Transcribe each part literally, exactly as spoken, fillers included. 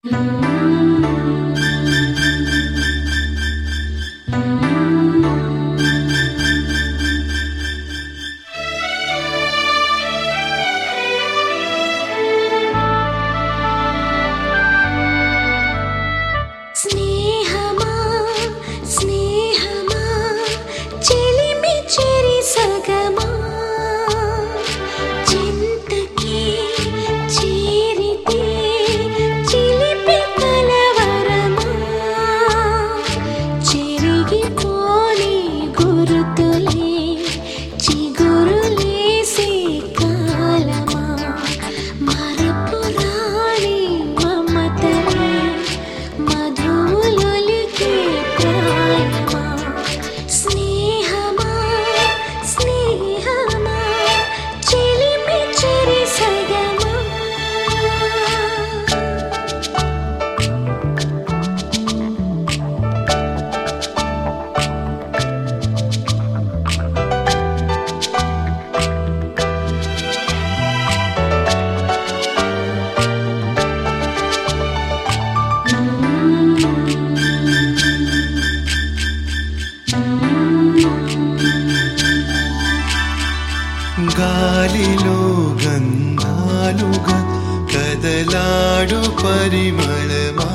గాలిలో గంధాలుగా కదలాడు పరిమళమా,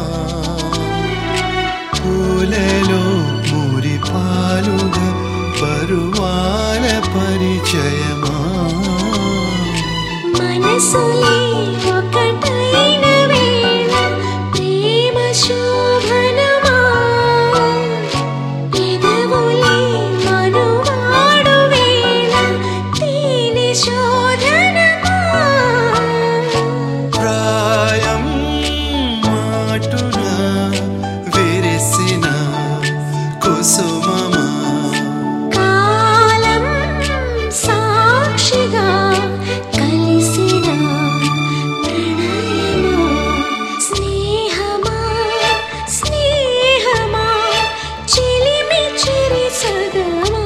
పూలలో మురిపాలుగా పరువాల పరిచయమా, మనసులే ఒకటైన వేళ ప్రేమ శోభనమా, ఎదవులే మనువాడు వేళ తేనె శోధనమా, ప్రాయం మాటున విరిసిన కుసుమమా, కాలం సాక్షిగా కలిసిన ప్రణయమా, స్నేహమా స్నేహమా చిలిమి చిరి సగమా.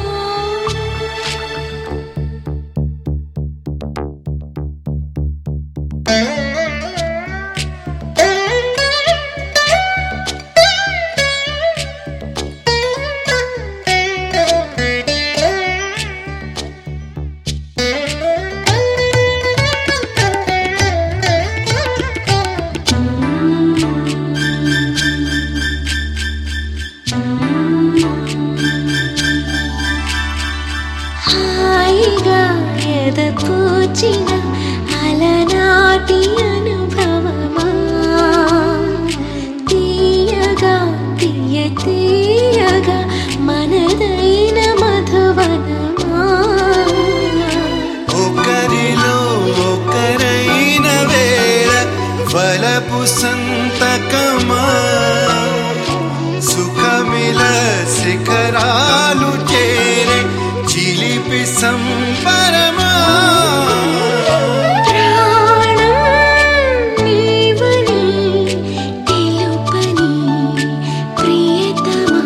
హాయిగా ఎదపూచిన అలనాటి అనుభవమా, తీయగా తీయ తీయగా మనదైన మధువనమా, ఒకరిలో ఒకరైన వేళ వలపు సంతకమా, సుఖమిల శిఖరాలు చేరే చిలిపి సంబరమా, ప్రాణం నీవని తెలుపని ప్రియతమా,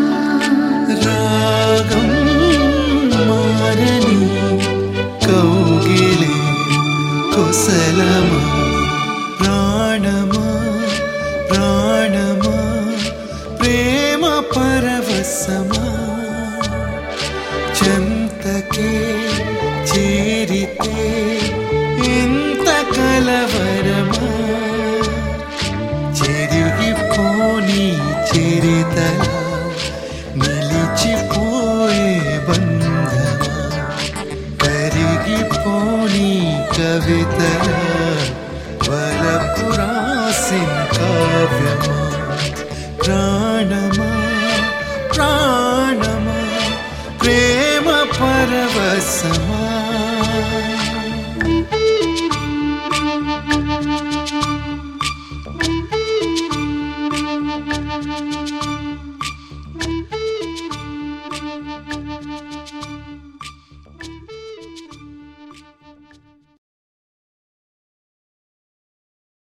రాగం మారని కౌగిలి కుశలమా, ప్రాణమా ప్రాణమా ప్రేమ పరవశమా, చెంతకే చేరితే ఇంత కలవరమా, చెరిగిపోని చరితల నిలిచిపోయే బంధమా, కరిగిపోని కవితల వలపు రాసిన కావ్యమా, ప్రాణమా ప్రాణమా ప్రేమ పరవశమా.